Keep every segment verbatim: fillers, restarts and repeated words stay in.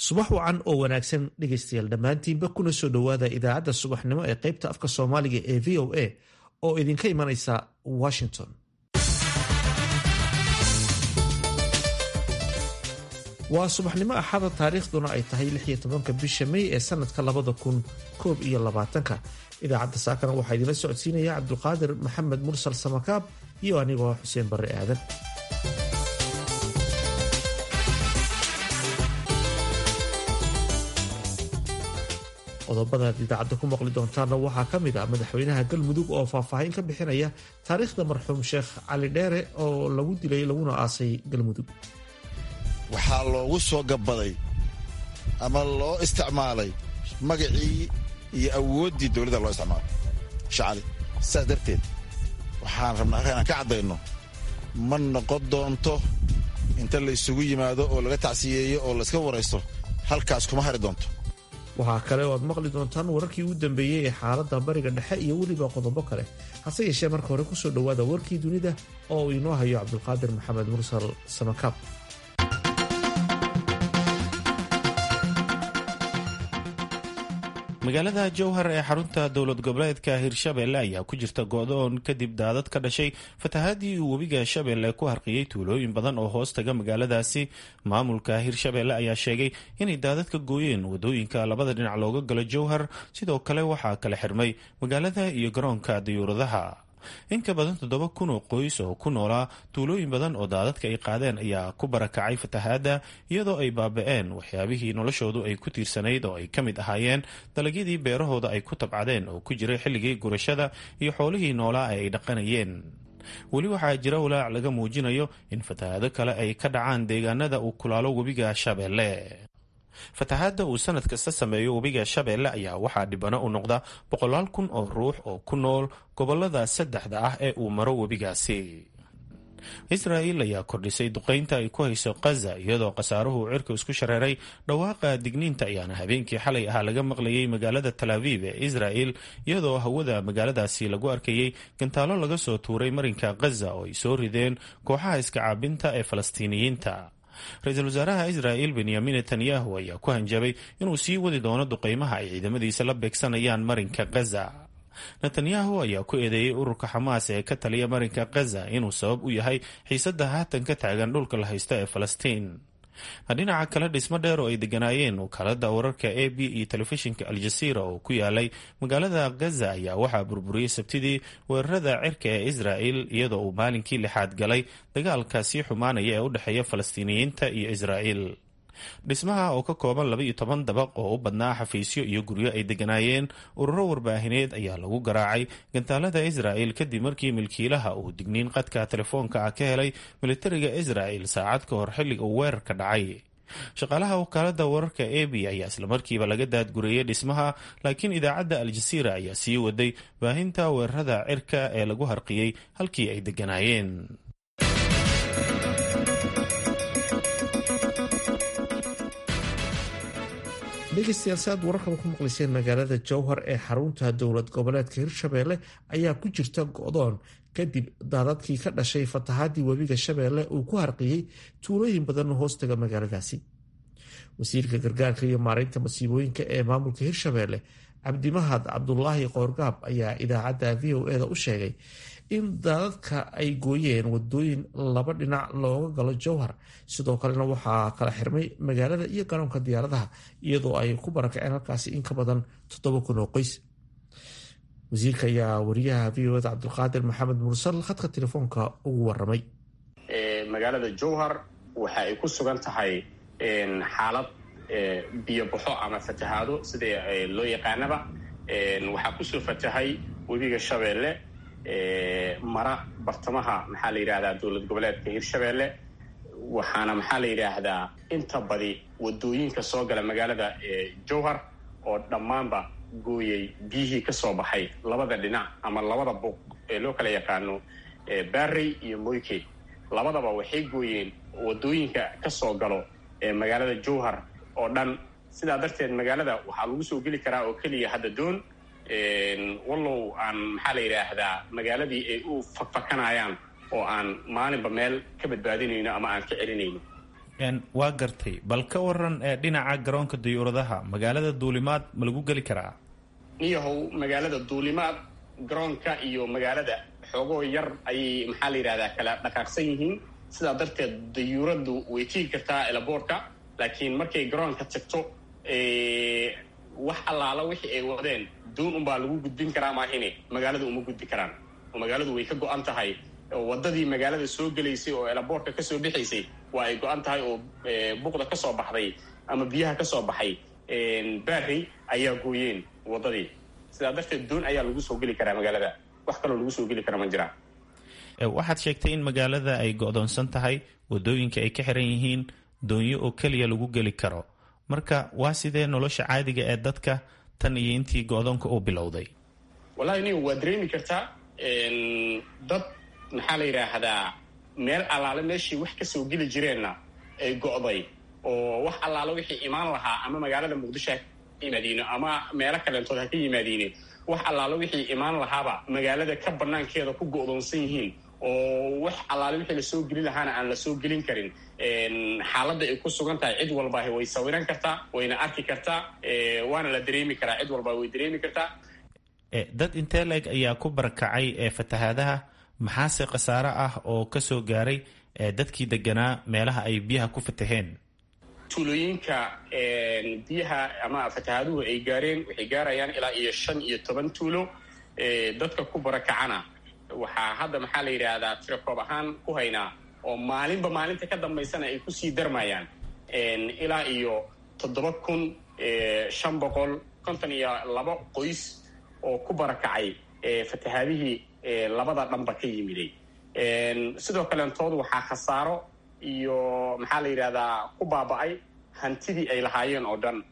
subax wacan oo wanaagsan dhegaystayaal dhammaantiinba kuna soo dhowaada idaacadda subaxnimo ee qaybta afka soomaaliga ee v o a oo idinka imanaysa washington. waa subaxnimo axada taariikhduna ay tahay lix iyo tobanka bisha May ee sanadka labada kun koob iyo labaatanka. idaacadda saakana waxaa idinla socodsiinaya cabdulqaadir maxamed mursal samakaab iyo anigoo xuseen barre aadan. qodobada idaacadda ku maqli doontaana waxaa ka mid ah madaxweynaha galmudug oo faahfaahin ka bixinaya taariikhda marxuum sheekh cali dheere oo lagu dilay laguna aasay galmudug. waxaa loogu soo gabaday ama loo isticmaalay magacii iyo awooddii dowladda loo isticmaalay shacali. saas darteed waxaan rabnaa inaan ka caddayno ma noqon doonto inta la isugu yimaado oo laga tacsiyeeyo oo layska waraysto halkaas kuma hari doonto. waxaa kale oo aad maqli doontaan wararkii ugu dambeeyey ee xaaladda bariga dhexe iyo weliba qodobo kale. hase yeeshee marka hore kusoo dhowaada warkii dunida oo uu inoo hayo cabdulqaadir maxamed mursal samakaab. magaalada jowhar ee xarunta dowlad goboleedka hirshabelle ayaa ku jirta go'doon kadib daadad ka dhashay fatahaadii uu webiga shabeelle ku harqiyey tuulooyin badan oo hoos taga magaaladaasi. maamulka hirshabelle ayaa sheegay inay daadadka gooyeen wadooyinka labada dhinac looga galo jowhar, sidoo kale waxaa kala xirmay magaalada iyo garoonka diyuuradaha. in ka badan toddoba kun oo qoys oo ku noolaa tuulooyin badan oo daadadka ay qaadeen ayaa ku barakacay fatahaadda, iyadoo ay baaba-een waxyaabihii noloshoodu ay ku tiirsanayd oo ay ka mid ahaayeen dalagyadii beerahooda ay ku tabcadeen oo ku jiray xilligii gurashada iyo xoolihii noolaa ee ay dhaqanayeen. weli waxaa jira walaac laga muujinayo in fatahaado kale ay ka dhacaan deegaanada uu kulaalo webiga shabeelle. fatahaadda uu sanad kasta sameeyo webiga shabeelle ayaa waxaa dhibano u noqda boqolaal kun oo ruux oo ku nool gobolada saddexda ah ee uu maro webigaasi. israa'il ayaa kordhisay duqaynta ay ku hayso khaza, iyadoo khasaaruhu cirka isku shareeray. dhawaaqa digniinta ayaana habeenkii xalay ahaa laga maqlayay magaalada Tel Aviv ee Israa'il, iyadoo hawada magaaladaasi lagu arkayay gantaalo laga soo tuuray marinka khaza oo ay soo rideen kooxaha iska caabinta ee falastiiniyiinta. ra-iisul wasaaraha israa'il benyamin netanyahu ayaa ku hanjabay inuu sii wadi doono duqaymaha ay ciidamadiisa la beegsanayaan marinka khaza. netanyahu ayaa ku eedeeyey ururka xamaas ee ka taliya marinka khaza inuu sabab u yahay xiisadda haatan ka taagan dhulka la haysto ee falastiin. dhinaca kale, dhismo dheer oo ay deganaayeen wakaalada wararka a b iyo telefishinka aljasiira oo ku yaalay magaalada khaza ayaa waxaa burburiyey sabtidii weerarada cirka ee israa'il, iyadoo uu maalinkii lixaad galay dagaalka sii xumaanaya ee u dhexeeya falastiiniyiinta iyo israa'il. dhismaha oo ka kooban laba iyo toban dabaq oo u badnaa xafiisyo iyo guryo ay deganaayeen ururo warbaahineed ayaa lagu garaacay gantaalada israa'il kadib markii milkiilaha uu digniin qadka telefoonka ah ka helay militariga israa'il saacad ka hor xilliga uu weerarka dhacay. shaqaalaha wakaalada wararka a b ayaa islamarkiiba laga daadgureeyey dhismaha, laakiin idaacadda aljasiira ayaa sii waday baahinta weerarada cirka ee lagu harqiyey halkii ay deganaayeen. dhegaystayaal si aad wararkaba ku maqlayseen, magaalada jowhar ee xarunta dowlad goboleedka hirshabelle ayaa ku jirta go'doon kadib daadadkii ka dhashay fatahaadii webiga shabeelle uu ku harqiyey tuulooyin badan oo hoostaga magaaladaasi. wasiirka gargaarka iyo maaraynta masiibooyinka ee maamulka hirshabelle cabdimahad cabdulaahi qoorgaab ayaa idaacadda v o eda u sheegay in daadadka ay gooyeen wadooyin laba dhinac looga galo jowhar, sidoo kalena waxaa kala xirmay magaalada iyo garoonka diyaaradaha, iyadoo ay ku barakaceen halkaasi in ka badan toddoba kun oo qoys. wasiirka ayaa wariyaha v o eda cabdulqaadir maxamed mursal khadka telefoonka ugu waramay. magaalada jowhar waxa ay ku sugan tahay xaalad biyo baxo ama fatahaado sida loo yaqaanaba. waxaa kusoo fatahay webiga shabeelle mara bartamaha maxaa la yidhaahdaa dowlad goboleedka hirshabelle, waxaana maxaa la yidhaahdaa inta badi wadooyinka soo gala magaalada jowhar oo dhammaanba gooyey biyihii ka soo baxay labada dhinac ama labada buuq ee loo kala yaqaano barrey iyo moyke. labadaba waxay gooyeen wadooyinka ka soo galo magaalada jowhar oo dhan. sidaa darteed magaalada waxaa lagu soo geli karaa oo keliya hadda doon, wallow aan maxaa la yidhaahdaa magaaladii ay u fakfakanayaan oo aan maalinba meel ka badbaadinayno ama aan ka celinayno. waa gartay, bal ka waran dhinaca garoonka dayuuradaha magaalada duulimaad ma lagu geli karaa? niyahow magaalada duulimaad garoonka iyo magaalada xoogoo yar ayay maxaa la yidhahdaa kala dhaqaaqsan yihiin. sidaa darteed dayuuraddu way tigi kartaa elaboorka, laakiin markay garoonka tagto wax allaala wixii ay wadeen duun unbaa lagu gudbin karaa maahine magaalada uma gudbi karaan. oo magaaladu way ka go-an tahay, wadadii magaalada soo gelaysay oo elaboorka kasoo bixaysay waa ay go-an tahay, oo buuqda kasoo baxday ama biyaha kasoo baxay baari ayaa gooyeen wadadii. sidaa darteed doon ayaa lagu soo geli karaa magaalada, wax kaloo lagu soo geli kara ma jiraan. waxaad sheegtay in magaalada ay go-doonsan tahay, wadooyinka ay ka xiran yihiin, doonyo oo keliya lagu geli karo. marka waa sidee nolosha caadiga ee dadka tan iyo intii go-doonka uu bilowday? wallahi nin waa dareemi kartaa, dad maxaa la yidhaahdaa meel allaale meeshii wax kasoo geli jireenna ay go'day, oo wax allaale wixii imaan lahaa ama magaalada muqdisho ha ka yimaadiine ama meelo kaleentood ha ka yimaadiine, wax allaale wixii imaan lahaaba magaalada ka banaankeeda ku go'doonsan yihiin, oo wax allaale wixii lasoo gelin lahaana aan la soo gelin karin. xaaladda ay ku sugan tahay cid walbaahi way sawiran kartaa, wayna arki kartaa, waana la dareemi karaa, cid walbaa way dareemi kartaa. dad intee leeg ayaa ku barakacay ee fatahaadaha, maxaase khasaare ah oo kasoo gaaray dadkii deganaa meelaha ay biyaha ku fataheen? tuulooyinka biyaha ama fatahaaduhu ay gaareen waxay gaarayaan ilaa iyo shan iyo toban tuulo. dadka ku barakacana waxaa hadda maxaa la yidhaahdaa tirakoob ahaan ku haynaa, oo maalinba maalinta ka dambaysana ay kusii darmayaan ilaa iyo toddoba kun shan boqol konton iyo laba qoys oo ku barakacay fatahaadihii labada dhanba ka yimiday. sidoo kaleentood waxaa khasaaro iyo maxaa la yidhahdaa ku baaba'ay hantidii ay lahaayeen oo dhan,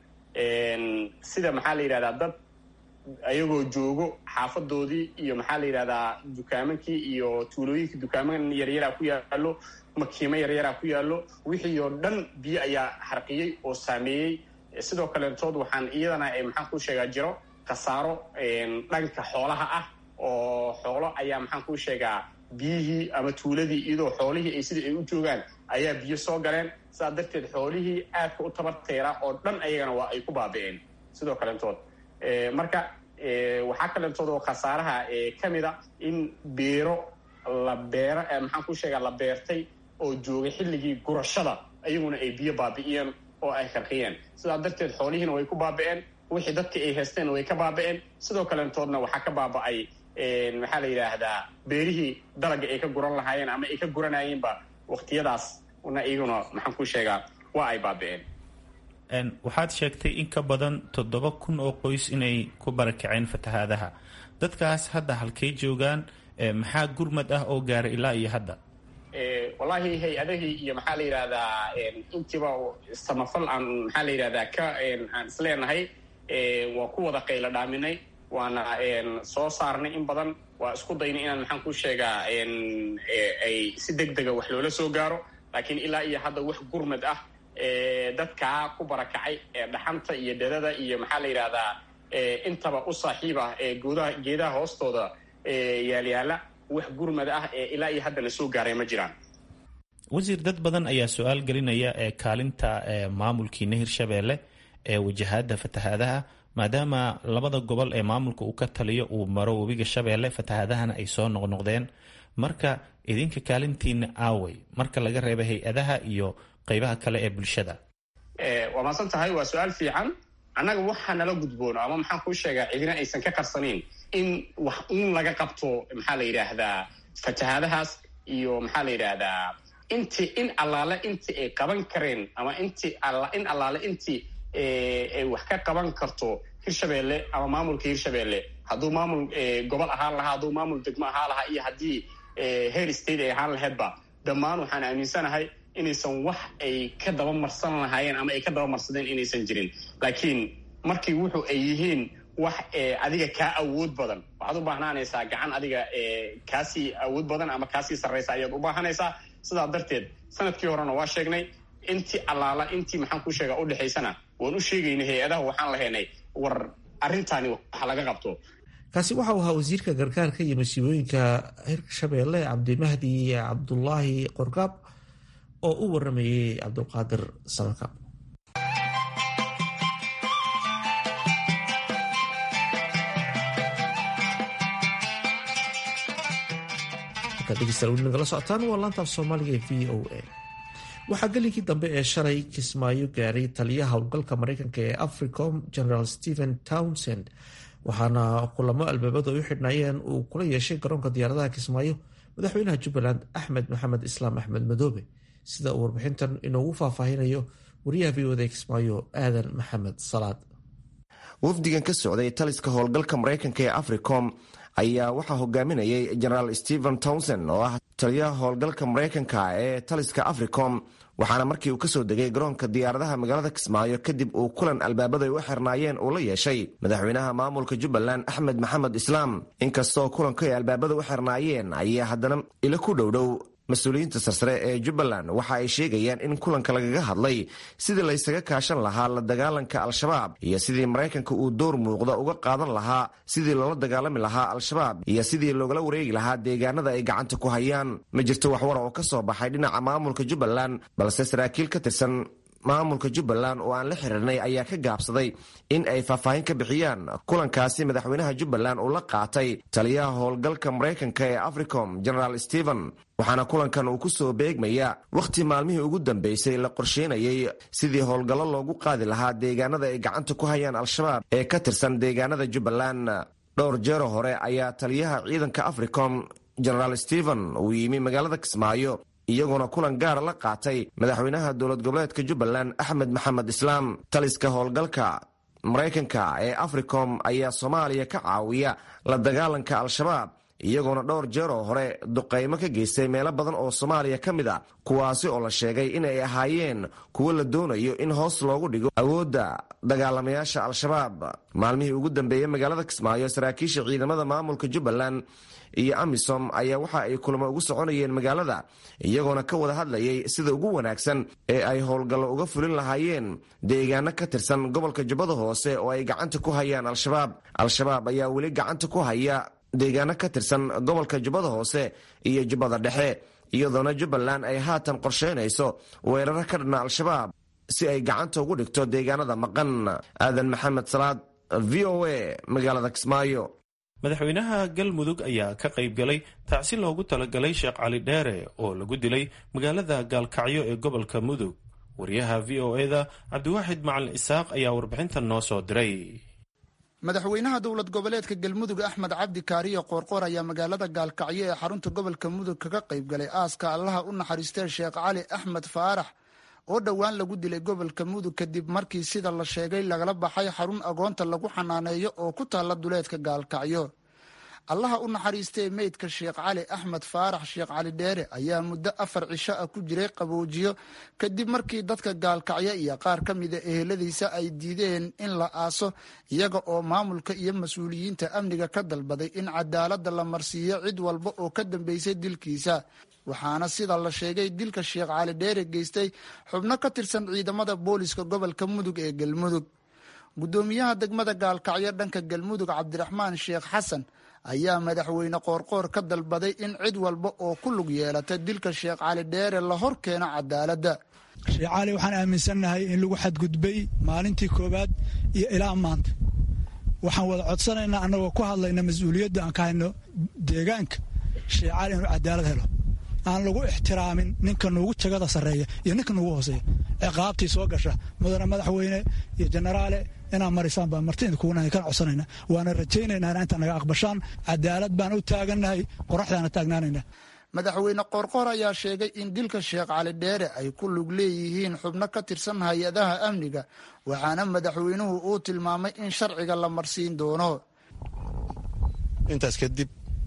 sida maxaa la yidhahdaa dad ayagoo joogo xaafadoodii iyo maxaa la yidhahdaa dukaamankii iyo tuulooyinkii dukaaman yaryaraa ku yaallo, makiimo yaryaraa ku yaallo, wixii oo dhan biyo ayaa harqiyey oo saameeyey. sidoo kaleentood waxaan iyadana maxaan kuu sheegaa jiro khasaaro dhanka xoolaha ah, oo xoolo ayaa maxaan kuu sheegaa biyihii ama tuuladii iyadoo xoolihii ay sidii ay u joogaan ayaa biyo soo galeen. sidaa darteed xoolihii aadka u tabarteera oo dhan ayagana waa ay ku baabi'een sidoo kaleentood. marka waxaa kaleentood oo khasaaraha ka mid a in beero la beero maxaan kuu sheegaa la beertay oo joogay xilligii gurashada ayaguna ay biyo baabi'iyeen oo ay qarqiyeen. sidaa darteed xoolihiina way ku baabi'een, wixii dadka ay haysteen way ka baabi'een. sidoo kaleentoodna waxaa ka baaba'ay maxaa la yidhaahdaa beerihii dalaga ay ka guran lahaayeen ama ay ka guranayeenba waqtiyadaas una iyaguna maxaan kuu sheegaa waa ay baabi'een. waxaad sheegtay in ka badan toddoba kun oo qoys inay ku barakaceen fatahaadaha. dadkaas hadda halkay joogaan? maxaa gurmad ah oo gaaray ilaa iyo hadda? wallaahi hay-adahii iyo maxaa la yidhahdaa intiiba samafal aan maxaa la yidhahdaa ka aan isleenahay waa ku wada qaylo dhaaminay, waana soo saarnay in badan, waa isku daynay inaan maxaan kuu sheegaa ay si deg dega wax loola soo gaaro, laakiin ilaa iyo hadda wax gurmad ah dadkaa ku barakacay ee dhaxanta iyo dhadada iyo maxaa la yidhahdaa intaba u saaxiib ah ee goodaha geedaha hoostooda yaalyaala, wax gurmad ah ee ilaa iyo haddana soo gaaray ma jiraan. wasiir, dad badan ayaa su-aal gelinaya ee kaalinta maamulkiina hirshabeelle ee wajahada fatahaadaha, maadaama labada gobol ee maamulka uu ka taliyo uu maro webiga shabeelle, fatahaadahana ay soo noqnoqdeen. marka idinka kaalintiina aaway marka laga reeba hay-adaha iyo qaybaha kale ee bulshada? waa maasan tahay, waa su-aal fiican. annaga waxaa nala gudboon ama maxaan kuu sheegaa cidina aysan ka qarsanayn in wax uun laga qabto maxaa la yidhaahdaa fatahaadahaas, iyo maxaa la yidhaahdaa intii in allaale intii ay qaban kareen ama intii in allaale intii ay wax ka qaban karto hirshabeelle ama maamulka hirshabeelle, hadduu maamul gobol ahaan lahaa, hadduu maamul degmo ahaan lahaa, iyo haddii heer state ay ahaan laheydba, dhammaan waxaan aaminsanahay inaysan wax ay ka dabamarsan lahaayeen ama ay ka dabamarsadeen inaysan jirin. laakiin markii wuxuu ay yihiin wax adiga kaa awood badan, waxaad u baahnaanaysaa gacan adiga kaasii awood badan ama kaasii sarraysa ayaad u baahanaysaa. sidaa darteed sanadkii horena waa sheegnay, intii allaala intii maxaan kuu sheegaa udhexaysana waan u sheegaynay hay-adaha, waxaan lahaynay war arrintaani wax laga qabto. kaasi waxa uu ahaa wasiirka gargaarka iyo masiibooyinka hirshabeelle cabdimahdi cabdulaahi qorgaab oo u waramayay cabdulqaadir samaka. nagala socotaan waa laantaaf soomaaliga ee v o a. waxaa gelinkii dambe ee shalay kismaayo gaaray taliyaha howlgalka mareykanka ee africom general stephen townsend, waxaana kulamo albaabadu ay u xidhnaayeen uu kula yeeshay garoonka diyaaradaha kismaayo madaxweynaha jubbaland axmed maxamed islaam axmed madoobe, sida uu warbixintan inoogu faahfaahinayo wariyaha v o da kismaayo aadan maxamed salaad. wafdigan ka socday taliska howlgalka mareykanka ee africom ayaa waxaa hogaaminayay generaal stephen townsend oo ah taliyaha howlgalka mareykanka ee taliska africom, waxaana markii uu kasoo degay garoonka diyaaradaha magaalada kismaayo kadib uu kulan albaabada ay u xirnaayeen uu la yeeshay madaxweynaha maamulka jubbaland axmed maxamed islaam. inkastoo kulanku ay albaabada u xirnaayeen ayaa haddana ila ku dhowdhow mas-uuliyiinta sarsare ee jubbaland waxa ay sheegayaan in kulanka lagaga hadlay sidii laysaga kaashan lahaa la dagaalanka al-shabaab iyo sidii maraykanka uu door muuqda uga qaadan lahaa sidii loola dagaalami lahaa al-shabaab iyo sidii loogala wareegi lahaa deegaanada ay gacanta ku hayaan. ma jirto waxwara oo ka soo baxay dhinaca maamulka jubbaland, balse saraakiil ka tirsan maamulka jubbaland oo aan la xiriirnay ayaa ka gaabsaday in ay faahfaahin ka bixiyaan kulankaasi madaxweynaha jubbaland uu la qaatay taliyaha howlgalka maraykanka ee africom generaal stephen, waxaana kulankan uu ku soo beegmaya wakhti maalmihii ugu dambeysay la qorsheynayay sidii howlgallo loogu qaadi lahaa deegaanada ay gacanta ku hayaan al-shabaab ee ka tirsan deegaanada jubbaland. dhowr jeero hore ayaa taliyaha ciidanka africom generaal stephen uu yimi magaalada kismaayo iyagoona kulan gaara la qaatay madaxweynaha dowlad goboleedka jubbaland axmed maxamed islaam. taliska howlgalka maraykanka ee africom ayaa soomaaliya ka caawiya la dagaalanka al-shabaab, iyagoona dhowr jeer oo hore duqaymo ka geystay meelo badan oo soomaaliya ka mid a, kuwaasi oo la sheegay in ay ahaayeen kuwo la doonayo in hoos loogu dhigo awoodda dagaalamayaasha al-shabaab. maalmihii ugu dambeeyey magaalada kismaayo saraakiisha ciidamada maamulka jubbaland iyo amisom ayaa waxa ay kulamo ugu soconayeen magaalada, iyagoona ka wada hadlayay sida ugu wanaagsan ee ay howlgallo uga fulin lahaayeen deegaano ka tirsan gobolka jubbada hoose oo ay gacanta ku hayaan al-shabaab. al-shabaab ayaa weli gacanta ku haya deegaano ka tirsan gobolka jubbada hoose iyo jubbada dhexe, iyadoona jubbaland ay haatan qorsheynayso weeraro ka dhana al-shabaab si ay gacanta ugu dhigto deegaanada maqan. aadan maxamed salaad, v o a, magaalada kismaayo. madaxweynaha galmudug ayaa ka qayb galay tacsi loogu talagalay sheekh cali dheere oo lagu dilay magaalada gaalkacyo ee gobolka mudug. wariyaha v o e da cabdiwaaxid macalin isaaq ayaa warbixintan noo soo diray. madaxweynaha dowlad goboleedka galmudug axmed cabdi kaariyo qoorqoor ayaa magaalada gaalkacyo ee xarunta gobolka mudug kaga qayb galay aaska allaha u naxariistee sheekh cali axmed faarax oo dhowaan lagu dilay gobolka mudug kadib markii sida la sheegay lagala baxay xarun agoonta lagu xanaaneeyo oo ku taalla duleedka gaalkacyo. allaha u naxariistee meydka sheekh cali axmed faarax sheekh cali dheere ayaa muddo afar cisho ah ku jiray qaboojiyo kadib markii dadka gaalkacyo iyo qaar ka mida eheladiisa ay diideen in la aaso, iyaga oo maamulka iyo mas-uuliyiinta amniga ka dalbaday in cadaaladda la marsiiyo cid walba oo ka dambeysay dilkiisa. waxaana sida la sheegay dilka sheekh cali dheere geystay xubno ka tirsan ciidamada booliska gobolka mudug ee galmudug. guddoomiyaha degmada gaalkacyo dhanka galmudug cabdiraxmaan sheekh xasan ayaa madaxweyne qoorqoor ka dalbaday in cid walba oo ku lug yeelata dilka sheekh cali dheere la hor keeno cadaaladda. sheekh cali waxaan aaminsannahay in lagu xadgudbay maalintii koowaad iyo ilaa maanta. waxaan wada codsanaynaa annagoo ku hadlayna mas-uuliyadda aan ka hayno deegaanka sheekh cali inuu cadaalad helo, aan lagu ixtiraamin ninka nuugu jagada sarreeya iyo ninka nuugu hooseeya. ciqaabtii soo gasha mudane madaxweyne iyo jenaraale inaad marisaan baan martiinta kugunahay kana codsanayna, waana rajaynaynaa ina inta naga aqbashaan. cadaalad baan u taagannahay, qoraxdaana taagnaanayna. madaxweyne qoorqoor ayaa sheegay in dilka sheekh cali dheere ay ku lug leeyihiin xubno ka tirsan hay-adaha amniga, waxaana madaxweynuhu uu tilmaamay in sharciga la marsiin doono. intaas kadib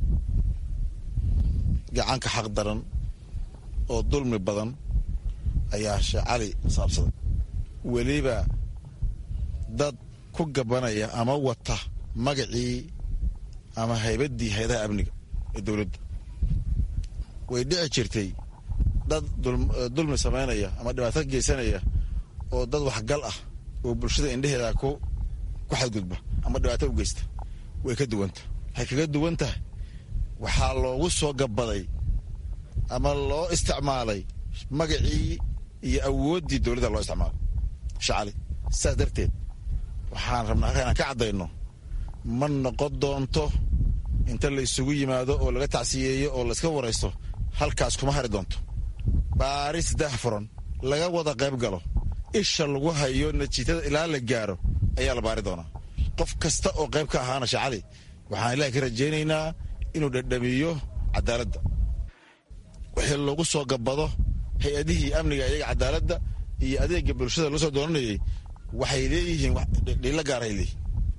gacanka xaq daran oo dulmi badan ayaa sheekh cali saabsaday, weliba dad ku gabanaya ama wata magacii ama haybaddii hay-adaha amniga ee dowladda. way dhici jirtay dad dulmi samaynaya ama dhibaato geysanaya oo dad waxgal ah oo bulshada indheheeda ku xadgudba ama dhibaato u geysta. way ka duwanta waxay kaga duwan tahay waxaa loogu soo gabaday ama loo isticmaalay magacii iyo awooddii dowladda loo isticmaalo shacali saas darteed waxaan rabnaa halka inaan ka caddayno ma noqon doonto inta la isugu yimaado oo laga tacsiyeeyo oo layska waraysto halkaas kuma hari doonto baaris dahfuran laga wada qayb galo isha lagu hayo natiijada ilaa la gaaro ayaa la baari doonaa qof kasta oo qayb ka ahaana shacali waxaan ilaahay ka rajaynaynaa inuu dhadhamiyo cadaaladda wixii lagu soo gabbado hay-adihii amniga iyaga cadaaladda iyo adeega bulshada loo soo doonanayay waxay leeyihiin dhiilo gaaray leeyihin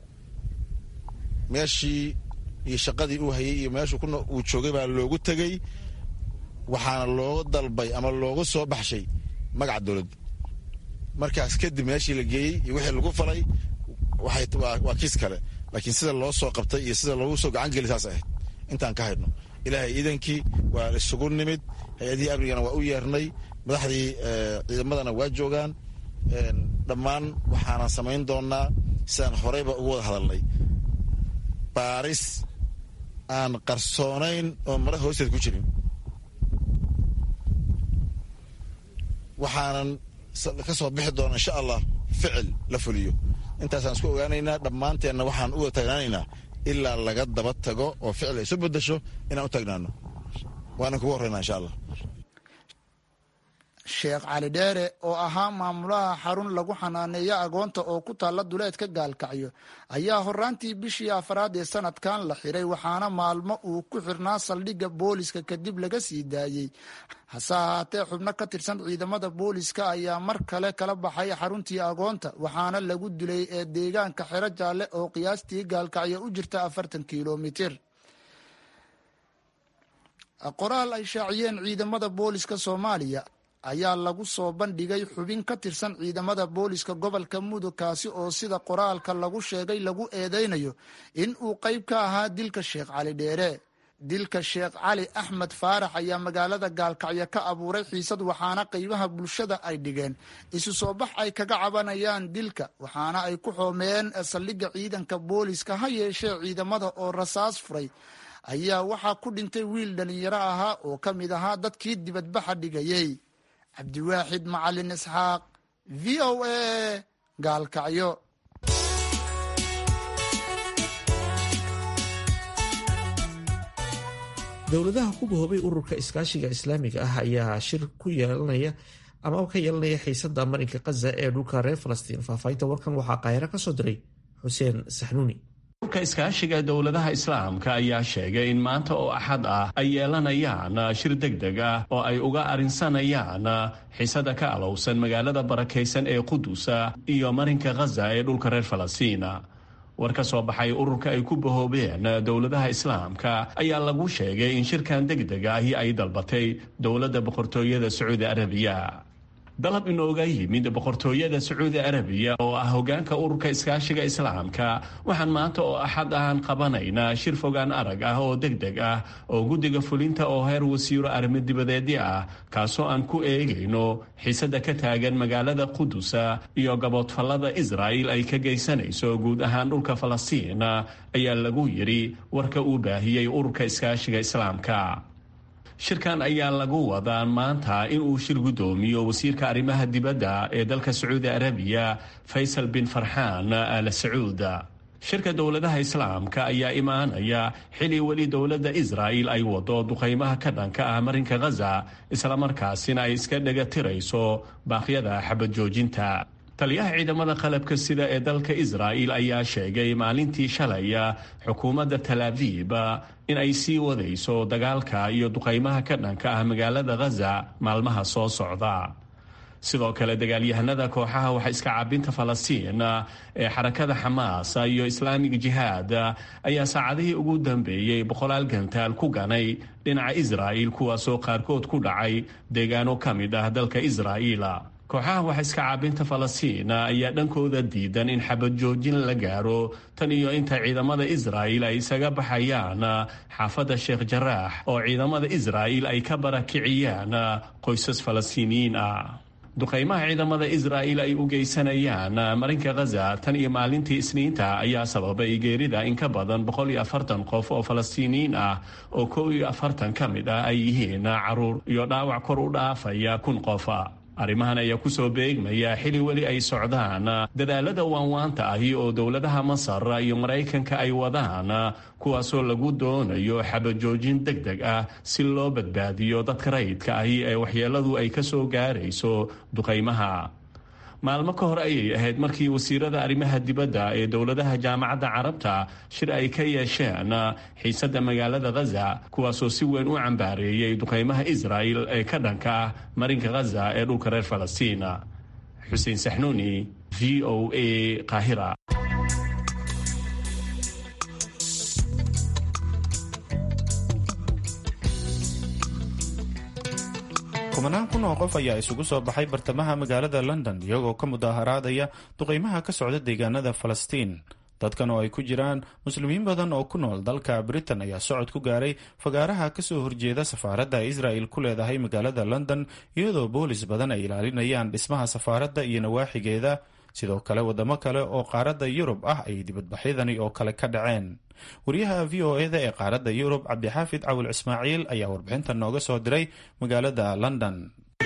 meeshii iyo shaqadii uu hayay iyo meeshuu uu joogay baa loogu tegey waxaana looga dalbay ama loogu soo baxshay magaca dowladda markaas kadib meeshii la geeyey iyo wixii lagu falay waa kiis kale laakiin sida loo soo qabtay iyo sida loogu soo gacan geli saas ahayd intaan ka haydno ilaahay iidankii waa isugu nimid hay-adihii amnigana waa u yeernay madaxdii ciidamadana waa joogaan dhammaan waxaanan samayn doonnaa sidaan horeyba ugu wada hadalnay baaris aan qarsoonayn oo mara hoosteed ku jirin waxaanan ka soo bixi doona insha allah ficil la fuliyo intaasaan isku ogaanaynaa dhammaanteenna waxaan u wada taagnaanaynaa ilaa laga daba tago oo ficil ay isu bedasho inaan u taagnaano waanan kugu horreynaa insha allah sheekh cali dheere oo ahaa maamulaha xarun lagu xanaaneeyo agoonta oo ku taalla duleedka gaalkacyo ayaa horaantii bishii afaraad ee sanadkan la xiray waxaana maalmo uu ku xirnaa saldhigga booliska kadib laga sii daayey hase ahaatee xubno ka tirsan ciidamada booliska ayaa mar kale kala baxay xaruntii agoonta waxaana lagu dilay ee deegaanka xero jaalle oo qiyaastii gaalkacyo u jirta afartan kilomitir qoraal ay shaaciyeen ciidamada booliska soomaaliya ayaa lagu soo bandhigay xubin ka tirsan ciidamada booliska gobolka mudug kaasi oo sida qoraalka lagu sheegay lagu eedeynayo in uu qayb ka ahaa dilka sheekh cali dheere dilka sheekh cali axmed faarax ayaa magaalada gaalkacyo ka abuuray xiisad waxaana qaybaha bulshada ay dhigeen isu soo bax ay kaga cabanayaan dilka waxaana ay ku xoomeen saldhigga ciidanka booliska ha yeeshee ciidamada oo rasaas furay ayaa waxaa ku dhintay wiil dhalinyaro ahaa oo ka mid ahaa dadkii dibadbaxa dhigayey cabdiwaaxid macalin isxaaq v o a gaalkacyo dowladaha ku gahoobay ururka iskaashiga islaamiga ah ayaa shir ku yeelanaya ama ka yeelanaya xiisada marinka khaza ee dhulka reer falastiin faahfaahinta warkan waxaa qaahiro ka soo diray xuseen saxnuuni ururka iskaashiga dowladaha islaamka ayaa sheegay in maanta oo axad ah ay yeelanayaan shir degdeg ah oo ay uga arrinsanayaan xiisada ka alowsan magaalada barakaysan ee qudusa iyo marinka khaza ee dhulka reer falastiin war ka soo baxay ururka ay ku bahoobeen dowladaha islaamka ayaa lagu sheegay in shirkan degdega ahi ay dalbatay dowladda boqortooyada sacuudi arabiya dalab inooga yimid boqortooyada sacuudi arabiya oo ah hogaanka ururka iskaashiga islaamka waxaan maanta oo axad ahaan qabanaynaa shir fogaan arag ah oo degdeg ah oo guddiga fulinta oo heer wasiiro arrimo dibadeedyo ah kaasoo aan ku eegayno xiisada ka taagan magaalada qudusa iyo gaboodfallada israa'il ay ka geysanayso guud ahaan dhulka falastiin ayaa lagu yidhi warka uu baahiyey ururka iskaashiga islaamka shirkan ayaa lagu wadaa maanta inuu shir guddoomiyo wasiirka arrimaha dibadda ee dalka sacuudi arabiya faysal bin farxaan al sacuud shirka dowladaha islaamka ayaa imaanaya xili weli dowladda israa'il ay wado duqaymaha ka dhanka ah marinka khaza islamarkaasina ay iska dhagatirayso baaqyada xabad joojinta taliyaha ciidamada qalabka sida ee dalka israa'il ayaa sheegay maalintii shalay xukuumadda tal aviib in ay sii wadayso dagaalka iyo duqaymaha ka dhanka ah magaalada khaza maalmaha soo socda sidoo kale dagaalyahanada kooxaha waxa iska caabinta falastiin ee xarakada xamaas iyo islaamig jihaad ayaa saacadihii ugu dambeeyey boqolaal gantaal ku ganay dhinaca israa'il kuwaasoo qaarkood ku dhacay deegaano ka mid ah dalka israa'iil kooxaha waxa iska caabinta falastiin ayaa dhankooda diidan in xabad joojin la gaaro tan iyo inta ciidamada israa'il ay isaga baxayaan xaafadda sheekh jaraax oo ciidamada israa'il ay ka barakiciyaan qoysas falastiiniyiin ah duqaymaha ciidamada israa'iil ay u geysanayaan marinka khaza tan iyo maalintii isniinta ayaa sababay geerida in ka badan boqol iyo afartan qof oo falastiiniyiin ah oo kow iyo afartan ka mid ah ay yihiin caruur iyo dhaawac kor u dhaafaya kun qofa. arrimahan ayaa kusoo beegmaya xili weli ay socdaan dadaalada waanwaanta ahi oo dowladaha masar iyo maraykanka ay wadaan kuwaasoo lagu doonayo xabajoojin deg deg ah si loo badbaadiyo dadka rayidka ahi ee waxyeeladu ay ka soo gaarayso duqaymaha. maalmo ka hor ayay ahayd markii wasiirada arrimaha dibadda ee dowladaha jaamacadda carabta shir ay ka yeesheen xiisadda magaalada khaza kuwaasoo si weyn u cambaareeyey duqaymaha israa'il ee ka dhanka ah marinka khaza ee dhulka reer falastiina. xuseen saxnuuni, v o a, qaahira. kumanaan kun oo qof ayaa isugu soo baxay bartamaha magaalada london iyagoo ka mudaaharaadaya duqaymaha ka socda deegaanada falastiin. dadkan oo ay ku jiraan muslimiin badan oo ku nool dalka britain ayaa socod ku gaaray fagaaraha kasoo horjeeda safaaradda israa'il ku leedahay magaalada london iyadoo boolis badan ay ilaalinayaan dhismaha safaaradda iyo nawaaxigeeda. sidoo kale wadamo kale oo qaaradda yurub ah ay dibadbaxyadani oo kale ka dhaceen. wariyaha v o eda ee qaaradda yurub cabdixaafid cawil ismaaciil ayaa warbixinta nooga soo diray magaalada london.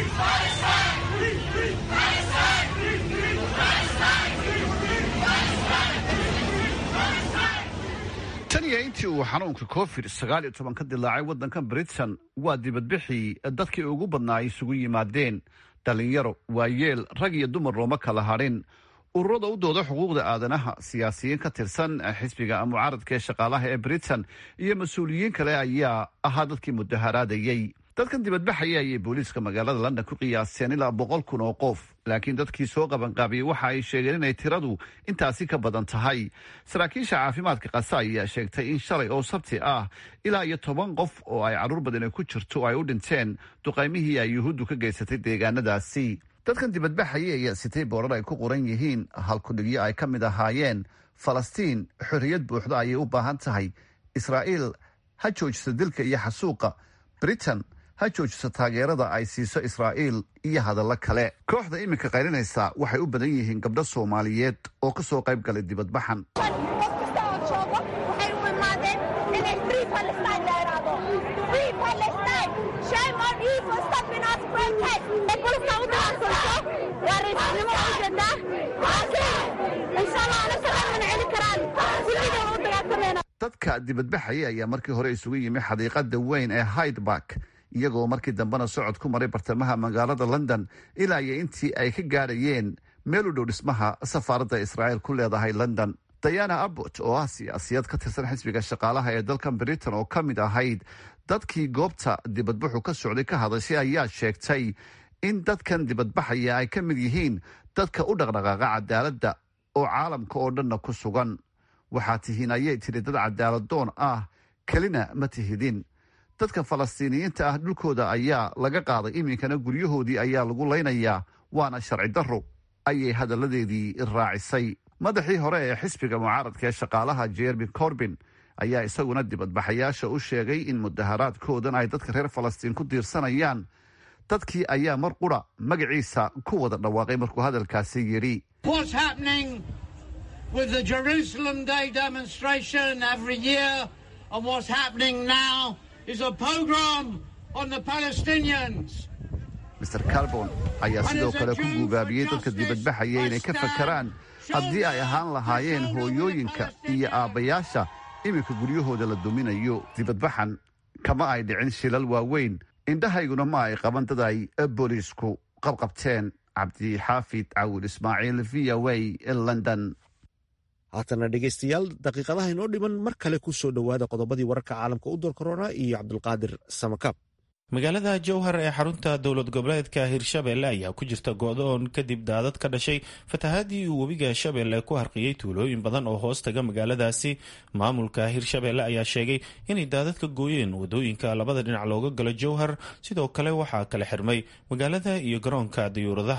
tan iyo intii uu xanuunka covid sagaal iyo toban ka dilaacay waddankan britain waa dibadbixii dadkii ugu badnaa ay isugu yimaadeen. dhalinyaro, waayeel, rag iyo dumar looma kala hadhin. ururada u dooda xuquuqda aadanaha, siyaasiyiin ka tirsan xisbiga mucaaradka ee shaqaalaha ee britain iyo mas-uuliyiin kale ayaa ahaa dadkii mudaharaadayey. dadkan dibadbaxaya ayay booliiska magaalada london ku qiyaaseen ilaa boqol kun oo qof, laakiin dadkii soo qabanqaabiyey waxa ay sheegeen inay tiradu intaasi ka badan tahay. saraakiisha caafimaadka kasa ayaa sheegtay in shalay oo sabti ah ilaa iyo toban qof oo ay carruur badani ku jirto ay u dhinteen duqaymihii ay yuhuuddu ka geysatay deegaanadaasi. dadkan dibadbaxaya ayaa sitay boorar ay ku qoran yihiin halkudhigyo ay ka mid ahaayeen falastiin xorriyad buuxda ayay u baahan tahay, israa'iil ha joojiso dilka iyo xasuuqa, britain ha joojiso taageerada ay siiso israa'iil iyo hadallo kale. kooxda iminka qaylinaysa waxay u badan yihiin gabdho soomaaliyeed oo ka soo qayb galay dibadbaxan. dadka dibadbaxaya ayaa markii hore isugu yimi xadiiqada weyn ee Hyde Park, iyagoo markii dambena socod ku maray bartamaha magaalada London ilaa iyo intii ay ka gaarayeen meel u dhow dhismaha safaaradda Israa'iil ku leedahay London. Diana Abbott oo ah siyaasiyad ka tirsan xisbiga shaqaalaha ee dalkan Britain oo ka mid ahayd dadkii goobta dibadbaxu ka socday ka hadashay ayaa sheegtay in dadkan dibadbaxaya ay ka mid yihiin dadka u dhaqdhaqaaqa cadaaladda oo caalamka oo dhanna ku sugan. waxaa tihiin ayay tiri dad cadaaladoon ah, kelina ma tihidin. dadka falastiiniyiinta ah dhulkooda ayaa laga qaaday, iminkana guryahoodii ayaa lagu laynayaa, waana sharci darro ayay hadalladeedii raacisay. madaxii hore ee xisbiga mucaaradka ee shaqaalaha Jeremy Corbyn ayaa isaguna dibadbaxayaasha u sheegay in mudaharaadkoodan ay dadka reer falastiin ku diirsanayaan. dadkii ayaa mar qura magaciisa ku wada dhawaaqay markuu hadalkaasi yidhi. With the Jerusalem Day demonstration every year, and what's happening now is a pogrom on the Palestinians. mister Carbon ayaa sidoo kale ku guubaabiyey dadka dibadbaxaya inay ka fakaraan haddii ay ahaan lahaayeen hooyooyinka iyo aabbayaasha iminka guryahooda la duminayo. dibadbaxan kama ay dhicin shilal waaweyn, indhahayguna ma ay qaban dad ay booliisku qabqabteen. cabdixaafid cawil ismaaciil, v o a, London. haatana dhegaystayaal, daqiiqadaha inoo dhiman mar kale ku soo dhowaada qodobadii wararka caalamka u door korona iyo cabdulqaadir samakaab. magaalada jowhar ee xarunta dowlad goboleedka hirshabelle ayaa ku jirta go-doon kadib daadad ka dhashay fatahaadii uu webiga shabeelle ku harqiyey tuulooyin badan oo hoos taga magaaladaasi. maamulka hirshabelle ayaa sheegay inay daadad ka gooyeen wadooyinka labada dhinac looga galo jowhar. sidoo kale waxaa kala xirmay magaalada iyo garoonka dayuuradaha.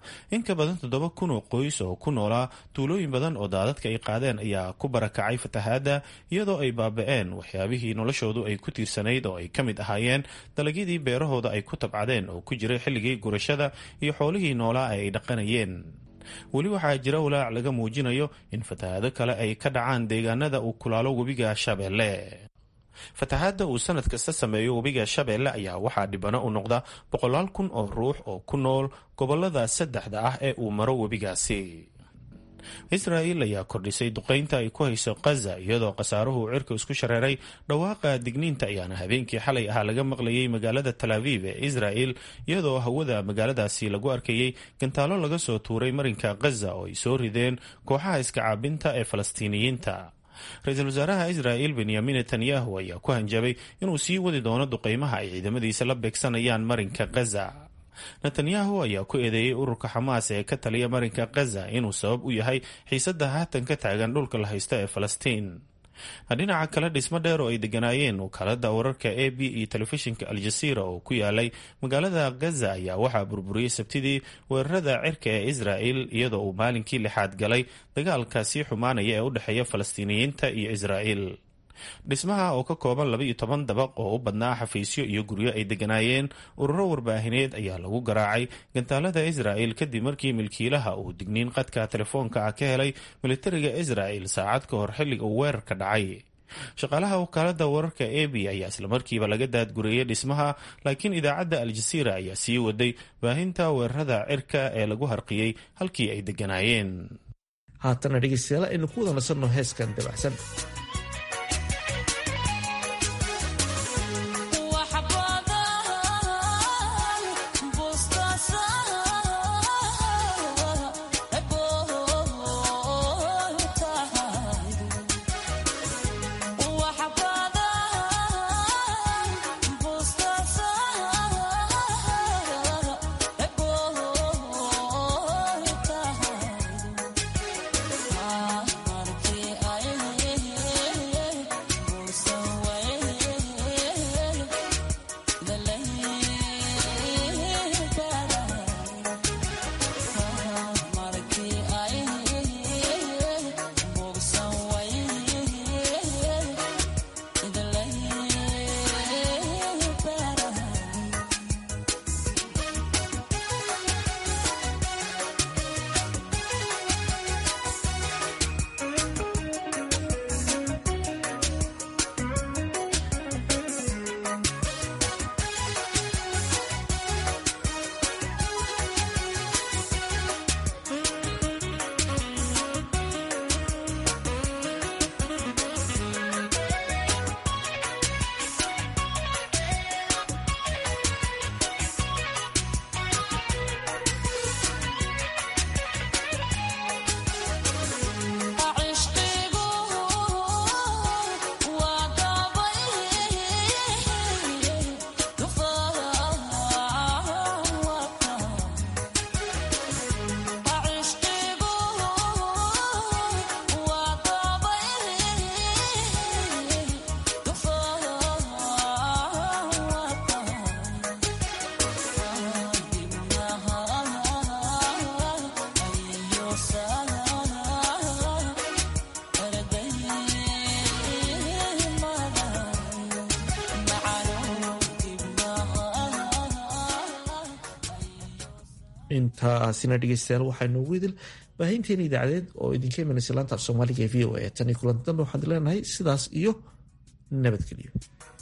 in ka badan toddoba kun oo qoys oo ku noolaa tuulooyin badan oo daadadka ay qaadeen ayaa ku barakacay fatahaadda iyadoo ay baaba-een waxyaabihii noloshoodu ay ku tiirsanayd oo ay ka mid ahaayeen dalagyadii beerahooda ay ku tabcadeen oo ku jiray xilligii gurashada iyo xoolihii noolaa ee ay dhaqanayeen. weli waxaa jira walaac laga muujinayo in fatahaado kale ay ka dhacaan deegaanada uu kulaalo webiga Shabeelle. fatahaadda uu sanad kasta sameeyo webiga Shabeelle ayaa waxaa dhibano u noqda boqolaal kun oo ruux oo ku nool gobolada saddexda ah ee uu maro webigaasi. Israa'iil ayaa kordhisay duqeynta ay ku hayso Gaza iyadoo khasaaruhu cirka isku shareeray. dhawaaqa digniinta ayaana habeenkii xalay ahaa laga maqlayay magaalada Tel Aviv ee Israa'iil iyadoo hawada magaaladaasi lagu arkayay gantaalo laga soo tuuray marinka Gaza oo ay soo rideen kooxaha iska caabinta ee Falastiiniyiinta. ra-iisul wasaaraha Israa'iil Benyamin Netanyahu ayaa ku hanjabay inuu sii wadi doono duqeymaha ay ciidamadiisa la beegsanayaan marinka Gaza. Netanyahu ayaa ku eedeeyey ururka Xamaas ee ka taliya marinka Gaza inuu sabab u yahay xiisadda haatan ka taagan dhulka la haysta ee Falastiin. dhinaca kale dhismo dheer oo ay deganaayeen wakaalada wararka A B iyo telefishinka Al Jazeera oo ku yaalay magaalada Gaza ayaa waxaa burburiyey sabtidii weerarada cirka ee Israa'iil iyadoo uu maalinkii lixaad galay dagaalka sii xumaanaya ee u dhexeeya Falastiiniyiinta iyo Israa'iil. dhismaha oo ka kooban laba iyo toban dabaq oo u badnaa xafiisyo iyo guryo ay deganaayeen ururo warbaahineed ayaa lagu garaacay gantaalada Israa'iil kadib markii milkiilaha uu digniin qadka telefoonka ah ka helay militariga Israa'iil saacad ka hor xilliga uu weerarka dhacay. shaqaalaha wakaalada wararka A B ayaa islamarkiiba laga daadgureeyay dhismaha, laakiin idaacadda Al Jazeera ayaa sii waday baahinta weerarada cirka ee lagu harqiyey halkii ay deganaayeen. haatana dhegeystayaal aynu ku wada nasanno heeskan dabacsan. intaasina dhegeystayaal waxaa inoogu idil baahinteena idaacadeed oo idinka imanaysa laanta af soomaaliga ee v o a tan iyo kulanti dambe waxaan leenahay sidaas iyo nabadgelyo.